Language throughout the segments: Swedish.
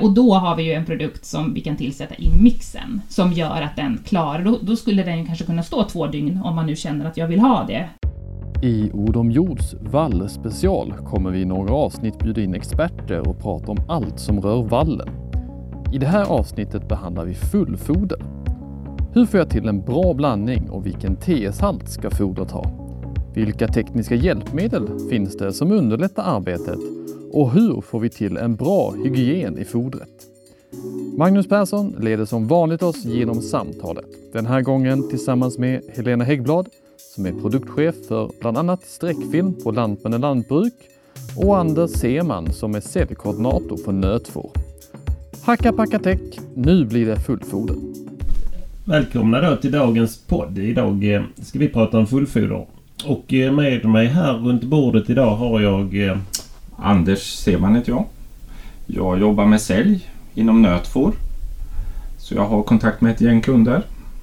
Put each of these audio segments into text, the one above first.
Och då har vi ju en produkt som vi kan tillsätta i mixen som gör att den klarar. Då skulle den ju kanske kunna stå 2 dygn om man nu känner att jag vill ha det. I Ord om jords vallspecial kommer vi i några avsnitt bjuda in experter och prata om allt som rör vallen. I det här avsnittet behandlar vi fullfoder. Hur får jag till en bra blandning och vilken TS-halt ska fodret ha? Vilka tekniska hjälpmedel finns det som underlättar arbetet? Och hur får vi till en bra hygien i fodret? Magnus Persson leder som vanligt oss genom samtalet. Den här gången tillsammans med Helena Häggblad som är produktchef för bland annat sträckfilm på Lantmännen Lantbruk och Anders Seman som är säljkoordinator för nötfår. Hacka packa täck, nu blir det fullfoder. Välkomna då till dagens podd. Idag ska vi prata om fullfoder. Och med mig här runt bordet idag har jag... Anders Seman heter jag. Jag jobbar med sälj inom nötfår. Så jag har kontakt med ett gäng kunder.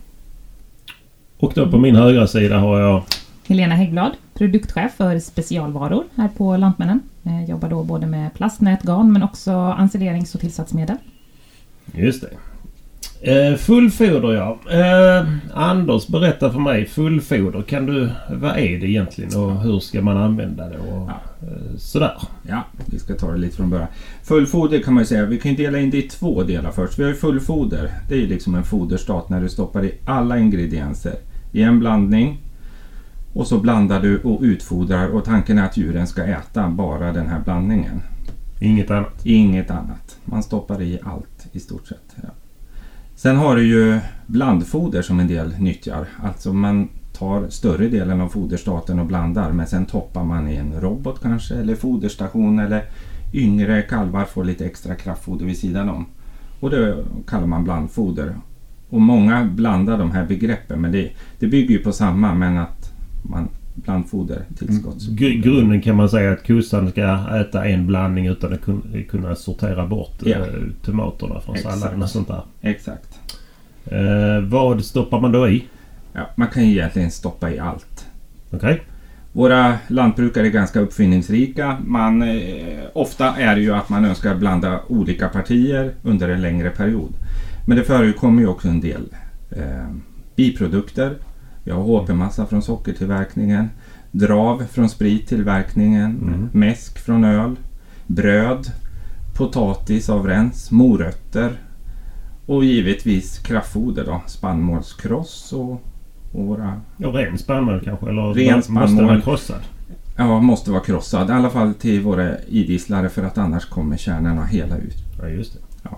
Och då på min högra sida har jag... Helena Häggblad, produktchef för specialvaror här på Lantmännen. Jag jobbar då både med plastnät, garn men också ensilerings- och tillsatsmedel. Just det. Fullfoder, ja. Anders, berätta för mig. Fullfoder, vad är det egentligen och hur ska man använda det och sådär? Ja, vi ska ta det lite från början. Fullfoder kan man ju säga, vi kan dela in det i 2 delar först. Vi har ju fullfoder, det är ju liksom en foderstat när du stoppar i alla ingredienser i en blandning. Och så blandar du och utfodrar och tanken är att djuren ska äta bara den här blandningen. Inget annat? Inget annat. Man stoppar i allt i stort sett, ja. Sen har du ju blandfoder som en del nyttjar. Alltså man tar större delen av foderstaten och blandar. Men sen toppar man i en robot kanske. Eller foderstation. Eller yngre kalvar får lite extra kraftfoder vid sidan om. Och det kallar man blandfoder. Och många blandar de här begreppen. Men det bygger ju på samma. Men att man blandfoder tillskotts. Grunden kan man säga att kossan ska äta en blandning utan att kunna sortera bort tomaterna från salladen och sånt där. Exakt. Vad stoppar man då i? Ja, man kan ju egentligen stoppa i allt. Okej. Våra lantbrukare är ganska uppfinningsrika. Ofta är det ju att man önskar blanda olika partier under en längre period. Men det förekommer ju också en del biprodukter. Vi har HP-massa från sockertillverkningen, drav från sprittillverkningen, mäsk från öl, bröd, potatis av rens, morötter och givetvis kraftfoder då, spannmålskross och våra... Och ren spannmål kanske? Eller ren spannmål. Måste vara krossad? Ja, måste vara krossad. I alla fall till våra idisslare för att annars kommer kärnorna hela ut. Ja, just det. Ja.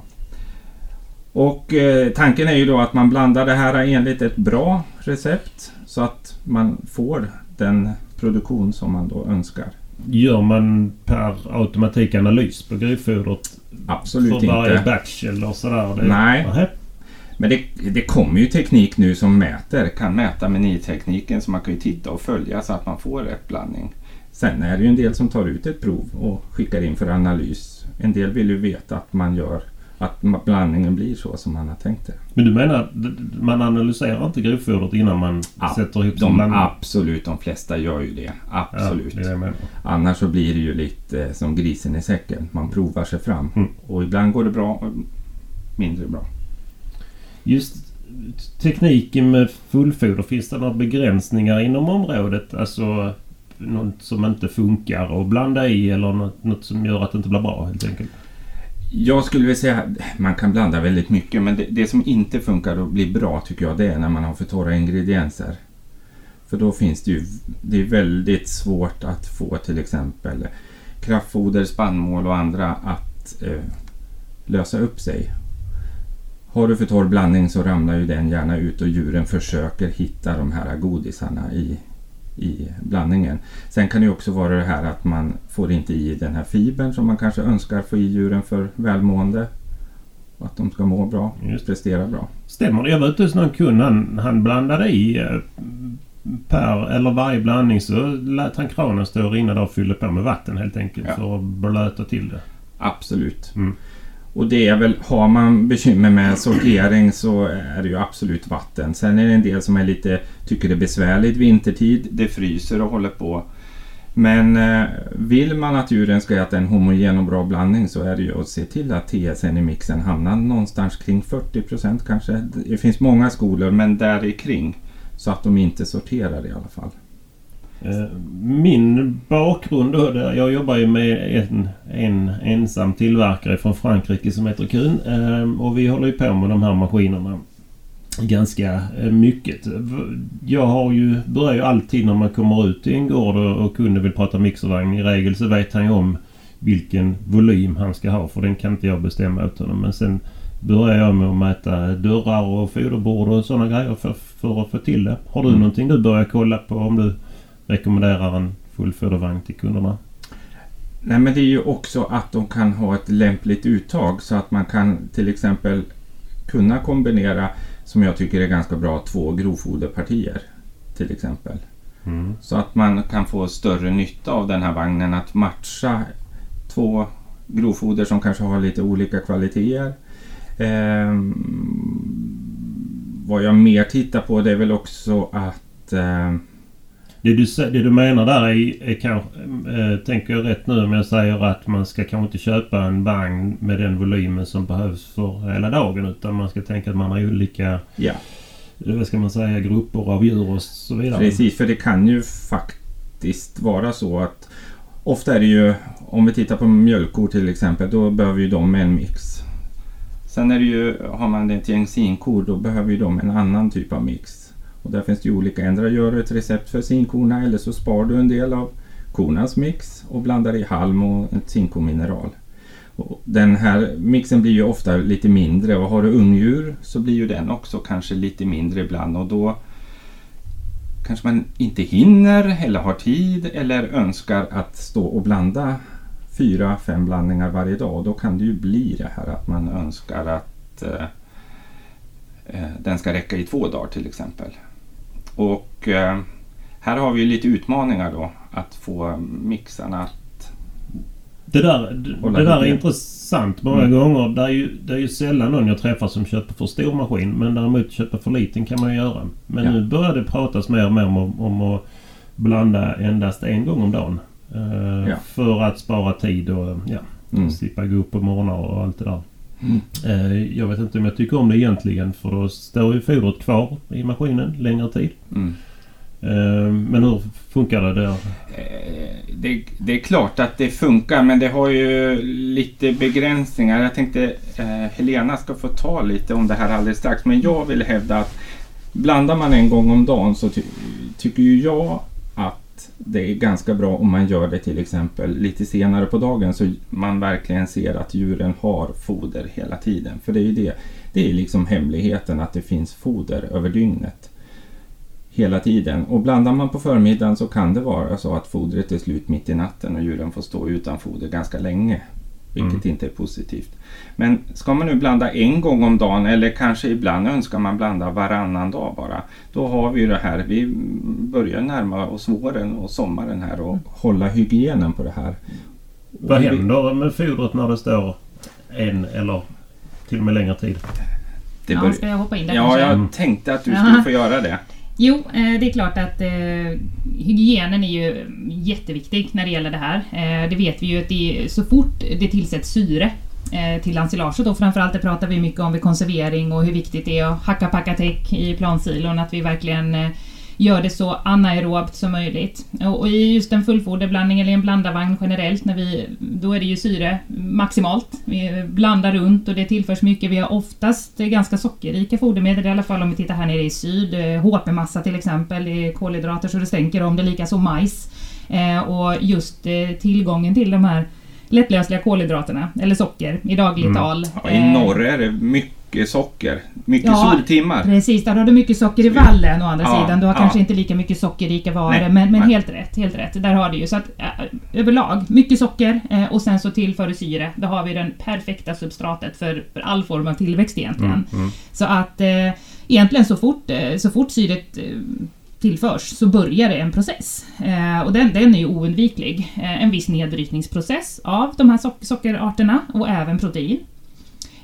Och tanken är ju då att man blandar det här enligt ett bra recept så att man får den produktion som man då önskar. Gör man per automatik analys på gryfodret? Absolut inte. För varje batch eller sådär? Nej. Men det kommer ju teknik nu som kan mäta menitekniken så man kan ju titta och följa så att man får rätt blandning. Sen är det ju en del som tar ut ett prov och skickar in för analys. En del vill ju veta att blandningen blir så som man har tänkt det. Men du menar, man analyserar inte gryfodret innan man sätter ihop sin blandning? Absolut, de flesta gör ju det. Absolut. Ja, det är jag menar. Annars så blir det ju lite som grisen i säcken. Man provar sig fram. Och ibland går det bra och mindre bra. Just tekniken med fullfoder, finns det några begränsningar inom området? Alltså något som inte funkar att blanda i eller något som gör att det inte blir bra helt enkelt? Jag skulle vilja säga att man kan blanda väldigt mycket, men det som inte funkar och blir bra tycker jag det är när man har för torra ingredienser. För då finns det är väldigt svårt att få till exempel kraftfoder, spannmål och andra att lösa upp sig. Har du för torr blandning så ramlar ju den gärna ut och djuren försöker hitta de här godisarna i blandningen. Sen kan det också vara det här att man får inte i den här fibern som man kanske önskar få i djuren för välmående. Och att de ska må bra, prestera bra. Stämmer det? Jag var ute hos någon kund, han blandade i varje blandning så lät han kranen stå och rinna och fyllde på med vatten helt enkelt för att blöta till det. Absolut. Och det är väl, har man bekymmer med sortering så är det ju absolut vatten. Sen är det en del som tycker det är besvärligt vintertid. Det fryser och håller på. Men vill man att djuren ska äta en homogen och bra blandning så är det ju att se till att TSN i mixen hamnar någonstans kring 40% kanske. Det finns många skolor men där kring så att de inte sorterar i alla fall. Min bakgrund då, jag jobbar ju med en ensam tillverkare från Frankrike som heter Kuhn, och vi håller ju på med de här maskinerna ganska mycket. Jag börjar ju alltid när man kommer ut i en gård och kunden vill prata mixervagn. I regel så vet han ju om vilken volym han ska ha, för den kan inte jag bestämma åt honom. Men sen börjar jag med att mäta dörrar och foderbord och sådana grejer för att få till det. Har du någonting du börjar kolla på om du rekommenderar en fullfodervagn till kunderna? Nej, men det är ju också att de kan ha ett lämpligt uttag så att man kan till exempel kunna kombinera, som jag tycker är ganska bra, 2 grovfoderpartier till exempel. Så att man kan få större nytta av den här vagnen, att matcha 2 grovfoder som kanske har lite olika kvaliteter. Vad jag mer tittar på det är väl också att Det du menar där är kanske, tänker jag rätt nu om jag säger att man ska kanske inte köpa en vagn med den volymen som behövs för hela dagen, utan man ska tänka att man har olika, vad ska man säga, grupper av djur och så vidare. Precis, för det kan ju faktiskt vara så att ofta är det ju, om vi tittar på mjölkkor till exempel, då behöver ju de en mix. Sen är det ju, har man ett gäng sinkor, då behöver ju de en annan typ av mix. Och där finns det ju olika, ändra gör ett recept för sinkorna eller så spar du en del av kornas mix och blandar i halm och ett sinkomineral. Och den här mixen blir ju ofta lite mindre, och har du ungdjur så blir ju den också kanske lite mindre ibland, och då kanske man inte hinner eller har tid eller önskar att stå och blanda 4-5 blandningar varje dag. Och då kan det ju bli det här att man önskar att den ska räcka i 2 dagar till exempel. Och här har vi lite utmaningar då, att få mixarna att det där är intressant många gånger. Det är ju sällan någon jag träffar som köper för stor maskin, men däremot köpa för liten kan man ju göra. Men nu börjar det pratas mer och mer om att blanda endast en gång om dagen. För att spara tid och slippa gå upp på morgnar och allt det där. Jag vet inte om jag tycker om det egentligen, för då står ju fodret kvar i maskinen längre tid. Men hur funkar det där? Det är klart att det funkar, men det har ju lite begränsningar. Jag tänkte Helena ska få ta lite om det här alldeles strax, men jag vill hävda att blandar man en gång om dagen så tycker ju jag att det är ganska bra om man gör det till exempel lite senare på dagen, så man verkligen ser att djuren har foder hela tiden. För det är ju det är liksom hemligheten, att det finns foder över dygnet hela tiden. Och blandar man på förmiddagen så kan det vara så att fodret är slut mitt i natten och djuren får stå utan foder ganska länge, vilket inte är positivt. Men ska man nu blanda en gång om dagen, eller kanske ibland önskar man blanda varannan dag bara, då har vi det här, vi börjar närma oss våren och sommaren här och hålla hygienen på det här. Vad händer med fodret när det står en eller till och med längre tid? Ska jag hoppa in där? Ja, jag tänkte att du skulle få göra det. Jo, det är klart att hygienen är ju jätteviktig när det gäller det här. Det vet vi ju att det så fort det tillsätts syre till ensilaget, och framförallt det pratar vi mycket om vid konservering och hur viktigt det är att hacka packatäck i plansilon, att vi verkligen gör det så anaerobt som möjligt. Och i just en fullfoderblandning eller en blandarvagn generellt, då är det ju syre maximalt. Vi blandar runt och det tillförs mycket. Vi har oftast ganska sockerrika fodermedel, i alla fall om vi tittar här nere i syd. HP-massa till exempel, det är kolhydrater så det stänker om, det är lika som majs. Och just tillgången till de här lättlösliga kolhydraterna, eller socker i dagligt tal. Ja, i norr är det mycket socker, mycket soltimmar. Precis, där har du mycket socker i vallen å andra sidan. Du har kanske inte lika mycket sockerrika varor, men helt rätt. Där har du ju så att överlag mycket socker och sen så tillför du syre. Då har vi den perfekta substratet för all form av tillväxt egentligen. Så att egentligen så fort syret tillförs så börjar det en process. Och den är ju oundviklig. En viss nedbrytningsprocess av de här sockerarterna och även protein.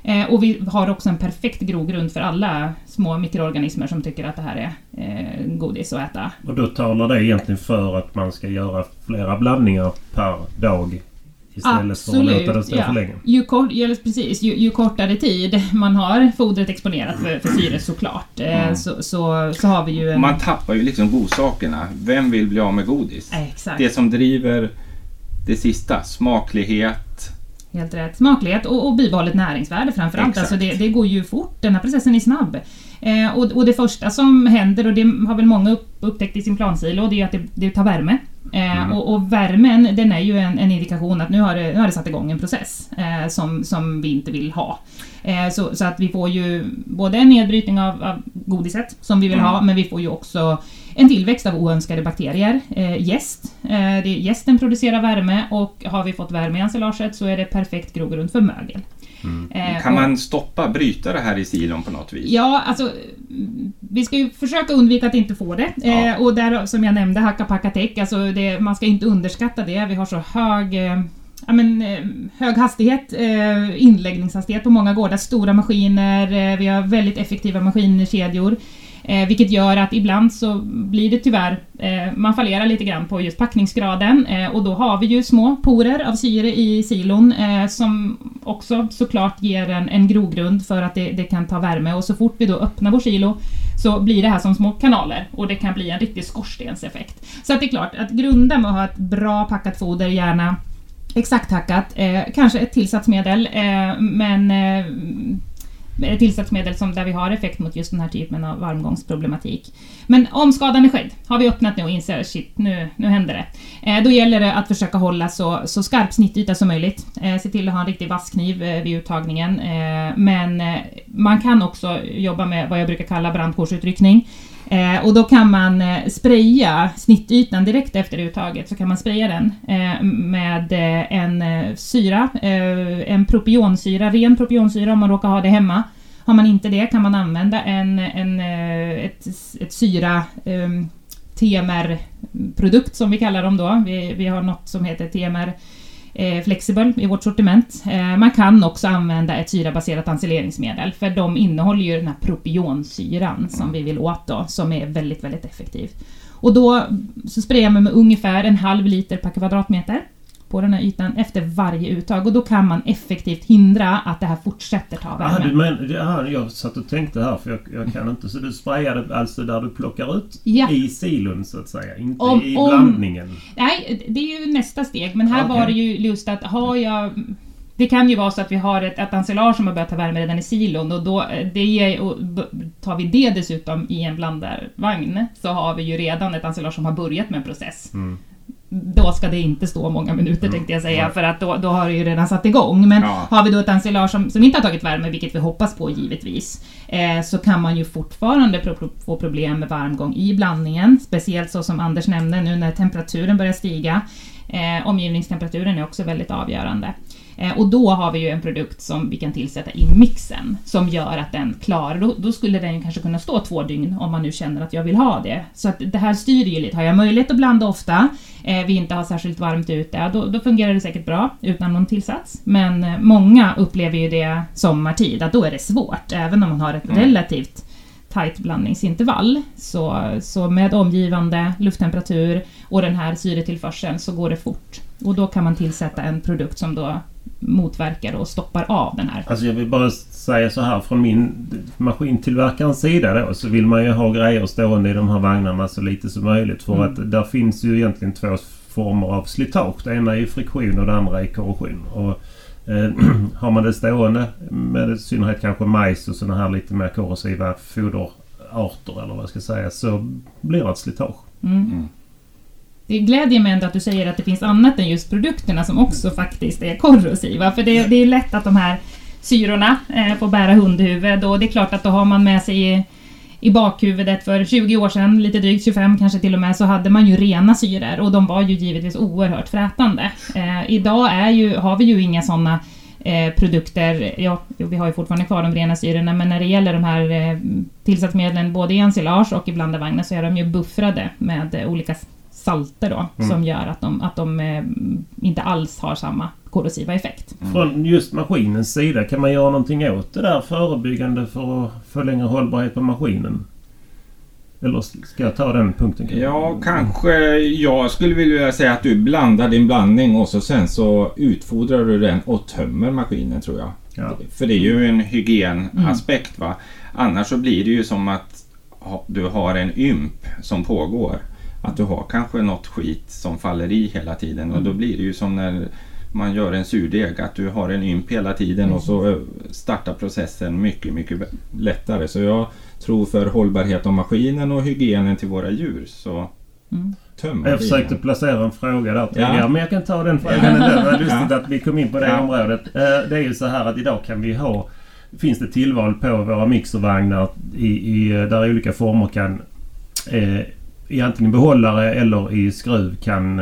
Och vi har också en perfekt grogrund för alla små mikroorganismer som tycker att det här är godis att äta. Och då talar det egentligen för att man ska göra flera blandningar per dag istället för att låta det stå för länge. Ju kortare tid man har fodret exponerat för syre såklart, så har vi ju Man tappar ju liksom godsakerna. Vem vill bli av med godis? Exakt. Det som driver det sista, smaklighet. Helt rätt. Smaklighet och bibehållet näringsvärde framförallt. Alltså det går ju fort, den här processen är snabb. Och det första som händer, och det har väl många upptäckt i sin plansilo, det är att det tar värme. Och värmen, den är ju en indikation att nu har det satt igång en process som vi inte vill ha. Så att vi får ju både en nedbrytning av godiset som vi vill ha, men vi får ju också en tillväxt av oönskade bakterier. Jästen producerar värme, och har vi fått värme i ensilaget så är det perfekt grogrund för mögel. Kan man bryta det här i silon på något vis? Ja, alltså vi ska ju försöka undvika att inte få det. Och där, som jag nämnde, hacka-packa-täck, alltså man ska inte underskatta det. Vi har så hög hastighet, inläggningshastighet på många gårdar, stora maskiner, vi har väldigt effektiva maskinkedjor. Vilket gör att ibland så blir det tyvärr, man fallerar lite grann på just packningsgraden, och då har vi ju små porer av syre i silon som också såklart ger en grogrund för att det kan ta värme, och så fort vi då öppnar vår silo så blir det här som små kanaler, och det kan bli en riktig skorstenseffekt. Så att det är klart att grunda med att ha ett bra packat foder, gärna exakt hackat, kanske ett tillsatsmedel, men tillsatsmedel där vi har effekt mot just den här typen av varmgångsproblematik. Men om skadan är skedd, har vi öppnat nu och inser shit, nu händer det. Då gäller det att försöka hålla så skarp snittyta som möjligt. Se till att ha en riktig vasskniv vid uttagningen. Men man kan också jobba med vad jag brukar kalla brandkårsutryckning. Och då kan man spraya snittytan direkt efter uttaget, så kan man spraya den med en syra, en propionsyra, ren propionsyra om man råkar ha det hemma. Har man inte det kan man använda ett syra TMR-produkt som vi kallar dem då. Vi har något som heter TMR Flexible i vårt sortiment. Man kan också använda ett syrabaserat ensileringsmedel, för de innehåller ju den här propionsyran som vi vill åt då, som är väldigt, väldigt effektiv. Och då så sprayar man med ungefär 1/2 liter per kvadratmeter på den här ytan efter varje uttag, och då kan man effektivt hindra att det här fortsätter ta värme. Jag satt och tänkte här, för jag kan inte, så du sprayade alltså där du plockar ut i silon så att säga, inte i blandningen? Nej, det är ju nästa steg, men här var det ju just att det kan ju vara så att vi har ett ensilage som har börjat ta värme redan i silon, och då tar vi det dessutom i en blandarvagn, så har vi ju redan ett ensilage som har börjat med en process. Då ska det inte stå många minuter tänkte jag säga, för att då har det ju redan satt igång. Men har vi då ett ensilage som inte har tagit värme, vilket vi hoppas på givetvis, så kan man ju fortfarande få problem med varmgång i blandningen. Speciellt så som Anders nämnde nu när temperaturen börjar stiga. Omgivningstemperaturen är också väldigt avgörande. Och då har vi ju en produkt som vi kan tillsätta i mixen som gör att den klarar. Då skulle den kanske kunna stå 2 dygn om man nu känner att jag vill ha det. Så att det här styr ju lite. Har jag möjlighet att blanda ofta, vi inte har särskilt varmt ute, då fungerar det säkert bra utan någon tillsats. Men många upplever ju det sommartid, att då är det svårt. Även om man har ett relativt tajt blandningsintervall, så med omgivande lufttemperatur och den här syretillförseln så går det fort. Och då kan man tillsätta en produkt som då motverkar och stoppar av den här. Alltså jag vill bara säga så här, från min maskintillverkarens sida då, så vill man ju ha grejer stående i de här vagnarna så lite som möjligt, för att där finns ju egentligen 2 former av slitage. Det ena är ju friktion och det andra är korrosion. Och har man det stående med i synnerhet kanske majs och sådana här lite mer korrosiva foderarter eller vad jag ska säga, så blir det ett slitage. Det glädjer mig ändå att du säger att det finns annat än just produkterna som också faktiskt är korrosiva, för det är lätt att de här syrorna får bära hundhuvud, och det är klart att då har man med sig i bakhuvudet för 20 år sedan, lite drygt 25 kanske till och med, så hade man ju rena syror och de var ju givetvis oerhört frätande. Idag har vi ju inga sådana produkter. Vi har ju fortfarande kvar de rena syrorna, men när det gäller de här tillsatsmedlen både i ensilage och i blandarvagnar så är de ju buffrade med olika salter då, som gör att de inte alls har samma korrosiva effekt. Från just maskinens sida, kan man göra någonting åt det där förebyggande för att få längre hållbarhet på maskinen? Eller ska jag ta den punkten? Ja, kanske. Jag skulle vilja säga att du blandar din blandning och sen så utfodrar du den och tömmer maskinen, tror jag. Ja. För det är ju en hygienaspekt, va? Annars så blir det ju som att du har en ymp som pågår. Att du har kanske något skit som faller i hela tiden. Och då blir det ju som när man gör en surdeg, att du har en ymp hela tiden och så startar processen mycket, mycket lättare. Så jag tror för hållbarhet av maskinen och hygienen till våra djur så tömmer. Jag försökte placera en fråga där tidigare, men jag kan ta den frågan. Det var lustigt att vi kom in på det området. Det är ju så här att idag finns det tillval på våra mixervagnar där olika former kan i antingen behållare eller i skruv kan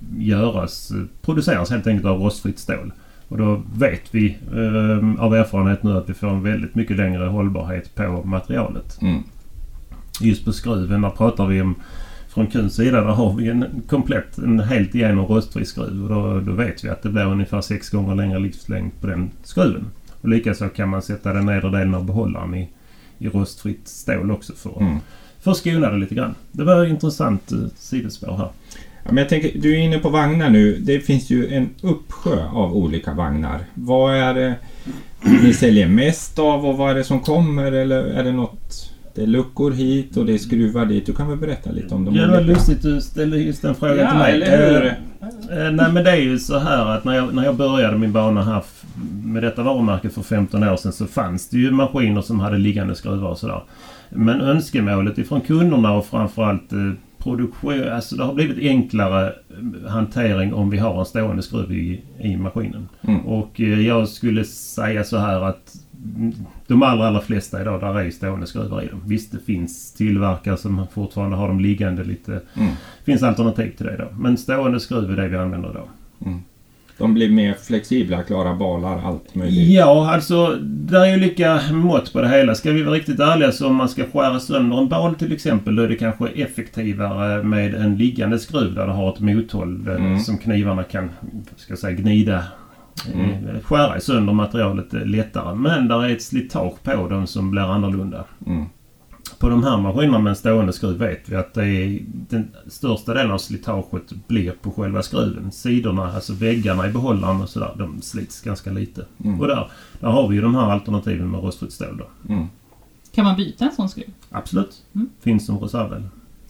produceras helt enkelt av rostfritt stål. Och då vet vi av erfarenhet nu att vi får en väldigt mycket längre hållbarhet på materialet. Just på skruven, där pratar vi om, från kundens sida, där har vi en helt igenom rostfri skruv. Och då vet vi att det blir ungefär 6 gånger längre livslängd på den skruven. Och likaså kan man sätta den nedre delen av behållaren i rostfritt stål också för att skona det lite grann. Det var ett intressant sidospår här. Ja, men jag tänker, du är inne på vagnar nu. Det finns ju en uppsjö av olika vagnar. Vad är det ni säljer mest av och vad är det som kommer? Eller är det något, det är luckor hit och det är skruvar dit? Du kan väl berätta lite om dem. Ja, det var lustigt du ställde just den frågan till mig. Eller hur? Nej, men det är ju så här att när jag började min bana här med detta varumärket för 15 år sedan, så fanns det ju maskiner som hade liggande skruvar och sådär. Men önskemålet ifrån kunderna och framförallt produktion, alltså det har blivit enklare hantering om vi har en stående skruv i maskinen. Och jag skulle säga så här att de allra flesta idag, där är stående skruvar i dem. Visst, det finns tillverkare som fortfarande har dem liggande lite. Finns alternativ till det då. Men stående skruv är det vi använder idag. De blir mer flexibla, klara balar, allt möjligt. Ja, alltså det är ju lika mått på det hela. Ska vi vara riktigt ärliga, så om man ska skära sönder en bal till exempel, då är det kanske effektivare med en liggande skruv där det har ett mothåll som knivarna kan gnida. Skära sönder materialet lättare. Men där är ett slitage på dem som blir annorlunda. På de här maskinerna med en stående skruv vet vi att det är den största delen av slitaget blir på själva skruven. Sidorna, alltså väggarna i behållaren och sådär, de slits ganska lite. Och där har vi ju de här alternativen med rostfritt stål då. Kan man byta en sån skruv? Absolut. Finns som reservdel.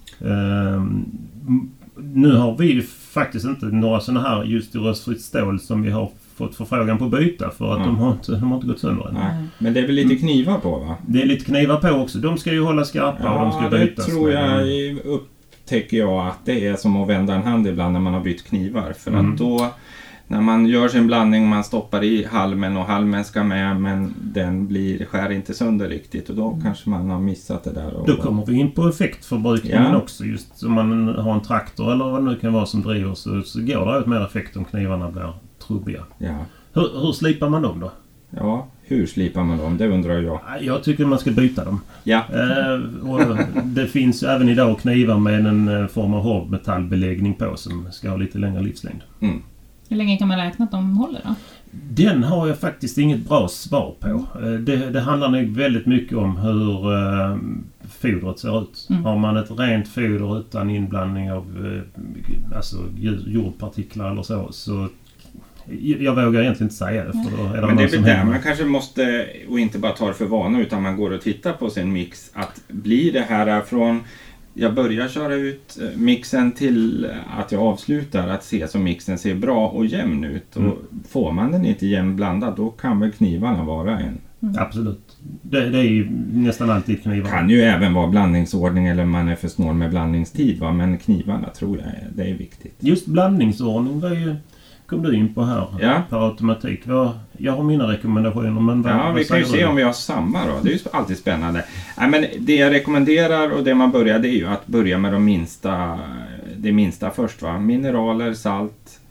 Nu har vi faktiskt inte några sådana här just i rostfritt stål som vi har fått förfrågan på att byta, för att de har inte gått sönder än. Nej. Men det är väl lite knivar på, va? Det är lite knivar på också. De ska ju hålla skarpa och de ska bytas. Det tror jag upptäcker jag att det är som att vända en hand ibland när man har bytt knivar. För att då, när man gör sin blandning, man stoppar i halmen och halmen ska med, men den skär inte sönder riktigt och då kanske man har missat det där. Då kommer vi in på effektförbrukningen också. Just om man har en traktor eller vad det nu kan vara som driver, så går det ut mer effekt om knivarna blir trubbiga. Ja. Hur slipar man dem då? Ja, hur slipar man dem? Det undrar jag. Jag tycker man ska byta dem. Ja. Och det finns även idag knivar med en form av hårdmetallbeläggning på som ska ha lite längre livslängd. Hur länge kan man räkna att de håller då? Den har jag faktiskt inget bra svar på. Det handlar nog väldigt mycket om hur fodret ser ut. Har man ett rent foder utan inblandning av jordpartiklar eller så jag vågar egentligen inte säga det. För då är det. Men det är väl där man kanske måste, och inte bara ta det för vana, utan man går och tittar på sin mix. Att blir det här från jag börjar köra ut mixen till att jag avslutar, att se så mixen ser bra och jämn ut. Och får man den inte jämn blandad, då kan väl knivarna vara en. Absolut. Det är ju nästan alltid knivar. Kan ju även vara blandningsordning eller man är för snål med blandningstid, va? Men knivarna tror jag det är viktigt. Just blandningsordning var ju, kom du in på här per automatik. Jag har mina rekommendationer, men vad vi kan ju se om vi har samma då. Det är ju alltid spännande. Nej, men det jag rekommenderar och det man börjar, det är ju att börja med det minsta först, va? Mineraler, salt,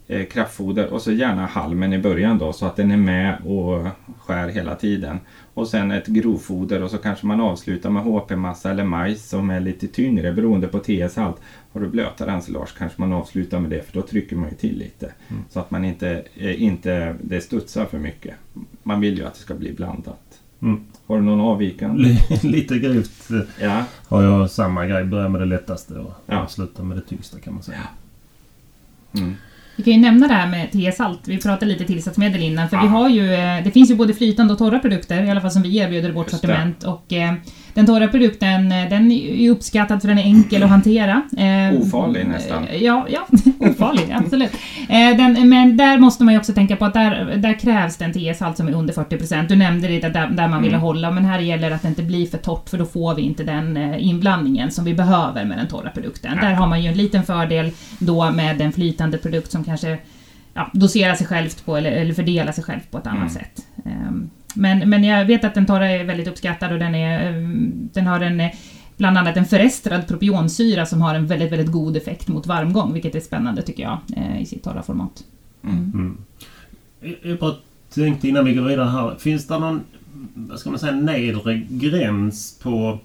kraftfoder och så gärna halmen i början då så att den är med och skär hela tiden. Och sen ett grovfoder och så kanske man avslutar med HP-massa eller majs som är lite tyngre beroende på TS-halt. Har du blötare ensilage kanske man avslutar med det för då trycker man ju till lite. Så att man inte det studsar för mycket. Man vill ju att det ska bli blandat. Har du någon avvikande? Lite grovt har jag samma grej. Börja med det lättaste och avsluta med det tyngsta kan man säga. Vi kan ju nämna det här med TS-halt. Vi pratade lite tillsatsmedel innan. För vi har ju, det finns ju både flytande och torra produkter. I alla fall som vi erbjuder i vårt sortiment. Och den torra produkten, den är uppskattad för den är enkel att hantera. Ofarlig nästan. Ja, ofarlig, absolut. Men där måste man ju också tänka på att där krävs det en TS-halt som är under 40%. Du nämnde det där man ville hålla. Men här gäller att det inte blir för torrt för då får vi inte den inblandningen som vi behöver med den torra produkten. Där har man ju en liten fördel då med en flytande produkt som kanske doserar sig självt på eller fördelar sig själv på ett annat sätt. Men jag vet att den torra är väldigt uppskattad och den har bland annat en förestrad propionsyra som har en väldigt, väldigt god effekt mot varmgång, vilket är spännande tycker jag i sitt torra format. Jag bara tänkte innan vi går vidare här, finns det någon, vad ska man säga, nedre gräns på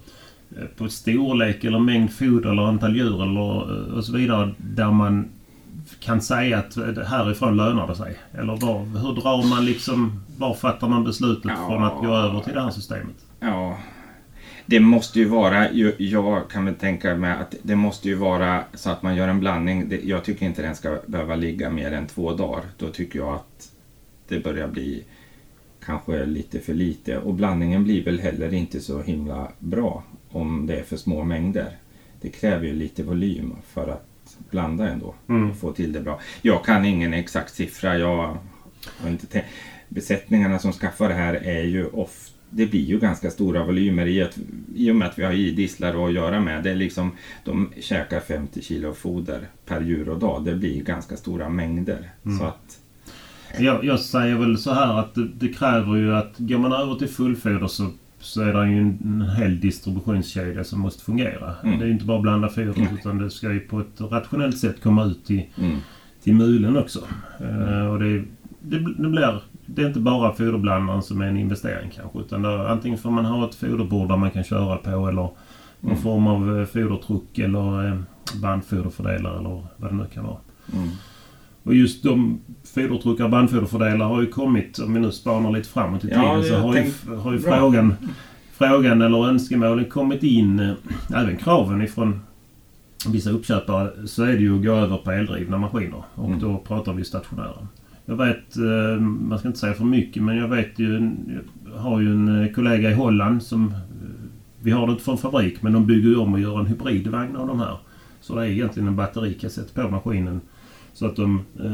storlek eller mängd foder eller antal djur eller och så vidare där man kan säga att härifrån lönar det sig? Eller hur drar man liksom, var fattar man beslutet från att gå över till det här systemet? Ja, det måste ju vara, jag kan väl tänka mig att det måste ju vara så att man gör en blandning. Jag tycker inte den ska behöva ligga mer än 2 dagar. Då tycker jag att det börjar bli kanske lite för lite. Och blandningen blir väl heller inte så himla bra om det är för små mängder. Det kräver ju lite volym för att blanda ändå och få till det bra. Jag kan ingen exakt siffra. Jag har inte besättningarna som skaffar det här är ju det blir ju ganska stora volymer i och med att vi har idisslar att göra med. Det är liksom, de käkar 50 kilo foder per djur och dag. Det blir ganska stora mängder. Så att jag säger väl så här att det kräver ju att går man över till fullfoder så är det ju en hel distributionskedja som måste fungera. Det är ju inte bara att blanda foder utan det ska ju på ett rationellt sätt komma ut till mulen också. Och det är inte bara foderblandaren som är en investering kanske, utan antingen får man ha ett foderbord där man kan köra på eller någon form av fodertruck eller bandfoderfördelare eller vad det nu kan vara. Och just de fodertruckar och bandfoderfördelare har ju kommit, om vi nu spanar lite framåt i tiden, så har ju frågan eller önskemålen kommit in, även kraven ifrån vissa uppköpare, så är det ju att gå över på eldrivna maskiner och då pratar vi stationära. Jag vet, man ska inte säga för mycket, men jag har ju en kollega i Holland som, vi har det inte från fabrik, men de bygger om och gör en hybridvagn av de här. Så det är egentligen en batterikassett på maskinen. Så att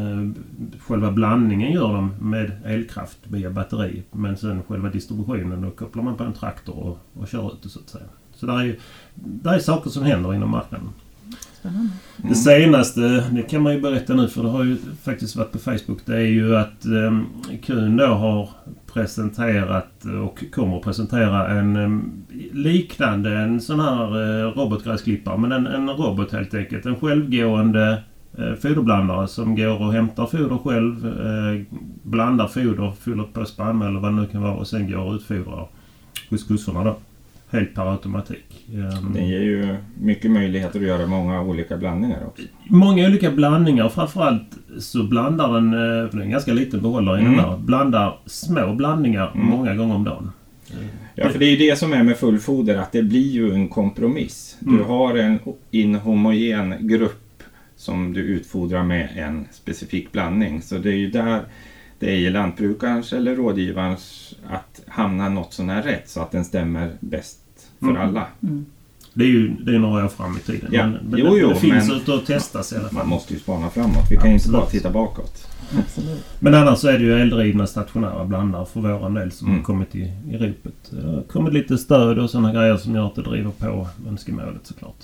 själva blandningen gör de med elkraft via batteri. Men sen själva distributionen, då kopplar man på en traktor och kör ut det så att säga. Så det är saker som händer inom marknaden. Spännande. Det senaste, det kan man ju berätta nu för det har ju faktiskt varit på Facebook, det är ju att Kuhn då har presenterat och kommer att presentera en liknande, en sån här robotgräsklippare, men en robot helt enkelt, en självgående foderblandare som går och hämtar foder själv, blandar foder, fyller på spannmål eller vad det nu kan vara och sen går och utfodrar hos kossorna då. Helt per automatik. Det ger ju mycket möjligheter att göra många olika blandningar också. Många olika blandningar. Framförallt så blandar den, för det är en ganska liten behållare i den där, blandar små blandningar många gånger om dagen. Ja, för det är ju det som är med fullfoder, att det blir ju en kompromiss. Du har en inhomogen grupp som du utfodrar med en specifik blandning. Så det är ju där det är lantbrukarens eller rådgivarens att hamna något sån här rätt så att den stämmer bäst för alla. Det är några år fram i tiden. Ja. Men det finns ute att testas i alla fall. Man måste ju spana framåt. Vi kan ju inte bara titta bakåt. Absolut. Men annars så är det ju eldrivna stationära blandare för våran del som har kommit i ropet. Det har kommit lite stöd och sådana grejer som gör att det driver på önskemålet såklart.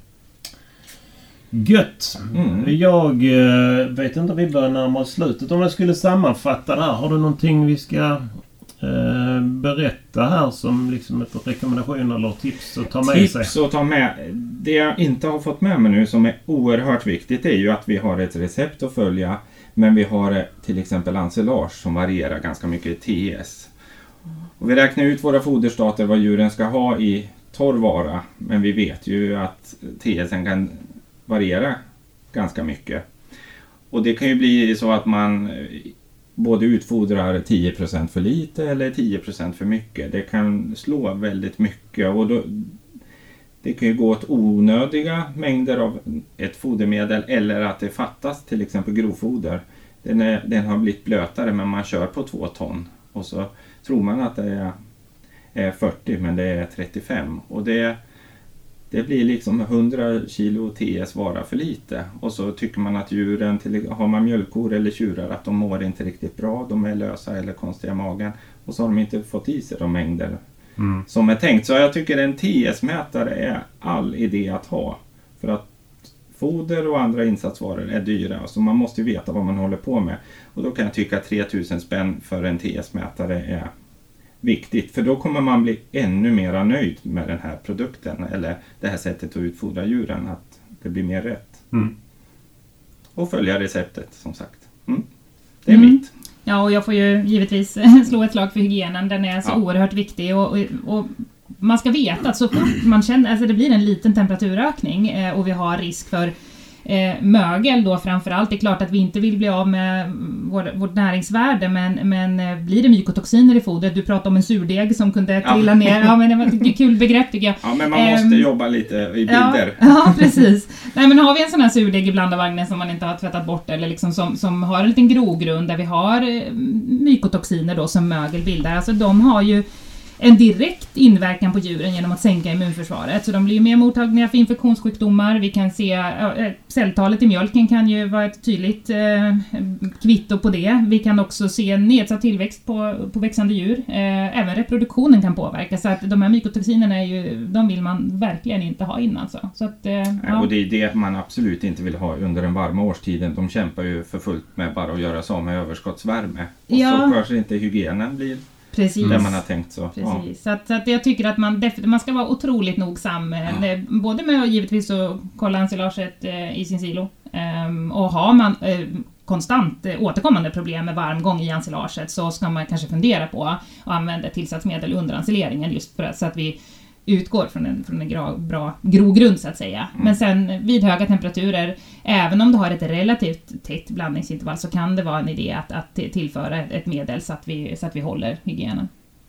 Gött! Jag vet inte om vi börjar närma oss slutet. Om jag skulle sammanfatta det här, har du någonting vi ska berätta här som liksom ett rekommendation eller tips att ta med sig? Tips att ta med. Det jag inte har fått med mig nu som är oerhört viktigt är ju att vi har ett recept att följa Men vi har till exempel ensilage som varierar ganska mycket i TS. Och vi räknar ut våra foderstater vad djuren ska ha i torr vara. Men vi vet ju att TS kan variera ganska mycket. Och det kan ju bli så att man både utfodrar 10% för lite eller 10% för mycket. Det kan slå väldigt mycket och då, det kan ju gå åt onödiga mängder av ett fodermedel eller att det fattas till exempel grovfoder. Den har blivit blötare men man kör på 2 ton och så tror man att det är 40 men det är 35 och det blir liksom 100 kilo TS vara för lite och så tycker man att djuren, har man mjölkkor eller tjurar, att de mår inte riktigt bra, de är lösa eller konstiga i magen och så har de inte fått i sig de mängder som är tänkt. Så jag tycker en TS-mätare är all idé att ha för att foder och andra insatsvaror är dyra så man måste veta vad man håller på med och då kan jag tycka att 3000 spänn för en TS-mätare är viktigt, för då kommer man bli ännu mer nöjd med den här produkten eller det här sättet att utfodra djuren, att det blir mer rätt. Och följa receptet som sagt. Det är mitt. Ja, och jag får ju givetvis slå ett slag för hygienen, den är så oerhört viktig och man ska veta att så fort man känner, alltså det blir en liten temperaturökning och vi har risk för mögel då framförallt. Det är klart att vi inte vill bli av med vårt näringsvärde men blir det mykotoxiner i fodret, du pratar om en surdeg som kunde trilla ner, ja men det var ett kul begrepp tycker jag. Ja men man måste jobba lite i bilder. Ja precis. Nej men har vi en sån här surdeg i blandavagnen som man inte har tvättat bort eller liksom som har en liten grogrund där vi har mykotoxiner då som mögel bildar, alltså de har ju en direkt inverkan på djuren genom att sänka immunförsvaret. Så de blir mer mottagliga för infektionssjukdomar. Vi kan se celltalet i mjölken kan ju vara ett tydligt kvitto på det. Vi kan också se nedsatt tillväxt på växande djur. Även reproduktionen kan påverka. Så att de här mykotoxinerna är ju, de vill man verkligen inte ha in alltså. Så att, Och det är det man absolut inte vill ha under den varma årstiden. De kämpar ju för fullt med bara att göra så med överskottsvärme. Och så kanske inte hygienen blir precis. Där man har tänkt så. Precis. Så att jag tycker att man ska vara otroligt nogsam. Både med att givetvis att kolla ensilaget i sin silo. Och har man konstant återkommande problem med varmgång i ensilaget så ska man kanske fundera på att använda tillsatsmedel under ensileringen just för så att vi utgår från en bra grogrund så att säga. Men sen vid höga temperaturer, även om du har ett relativt tätt blandningsintervall så kan det vara en idé att tillföra ett medel så att vi håller hygienen.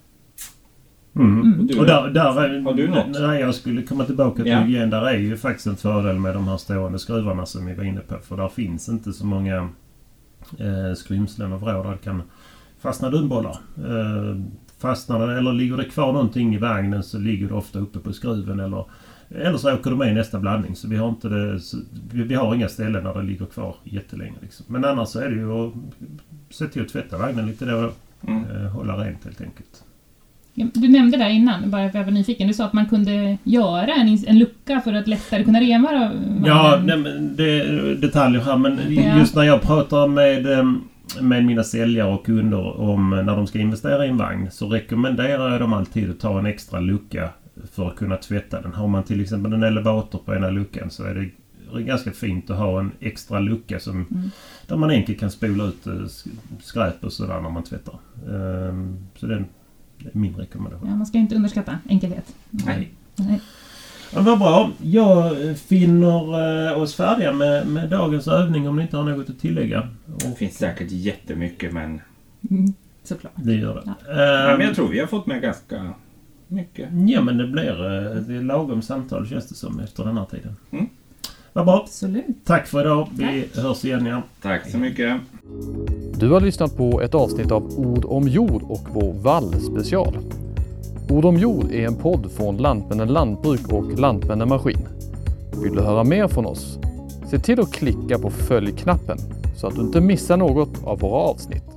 Och där har du något? Nej, jag skulle komma tillbaka till hygien. Där är ju faktiskt en fördel med de här stående skruvarna som vi var inne på. För där finns inte så många skrymslen och vrår där det kan fastna dunbollar. Fastnar det, eller ligger det kvar någonting i vagnen så ligger det ofta uppe på skruven eller så åker de med i nästa blandning. Så vi har inga ställen där det ligger kvar jättelänge. Liksom. Men annars så är det ju att se till att tvätta vagnen lite då hålla rent helt enkelt. Du nämnde där innan, bara för jag var nyfiken, du sa att man kunde göra en lucka för att lättare kunna renvara vagnen. Ja, det är detaljer här, men just när jag pratar med mina säljare och kunder om när de ska investera i en vagn så rekommenderar jag dem alltid att ta en extra lucka för att kunna tvätta den. Har man till exempel en elevator på ena luckan så är det ganska fint att ha en extra lucka där man enkelt kan spola ut skräp och sådär när man tvättar. Så det är min rekommendation. Ja, man ska inte underskatta enkelhet. Nej. Ja, vad bra. Jag finner oss färdiga med dagens övning om ni inte har något att tillägga. Det finns säkert jättemycket men... Såklart. Det gör det. Men jag tror vi har fått med ganska mycket. Ja, men det blir lagom samtal känns det som efter den här tiden. Vad bra. Absolut. Tack för idag. Vi hörs igen igen. Tack så mycket. Du har lyssnat på ett avsnitt av Ord om jord och vår vallspecial. Ord om jord är en podd från Lantmännen Lantbruk och Lantmännen Maskin. Vill du höra mer från oss? Se till att klicka på följ-knappen så att du inte missar något av våra avsnitt.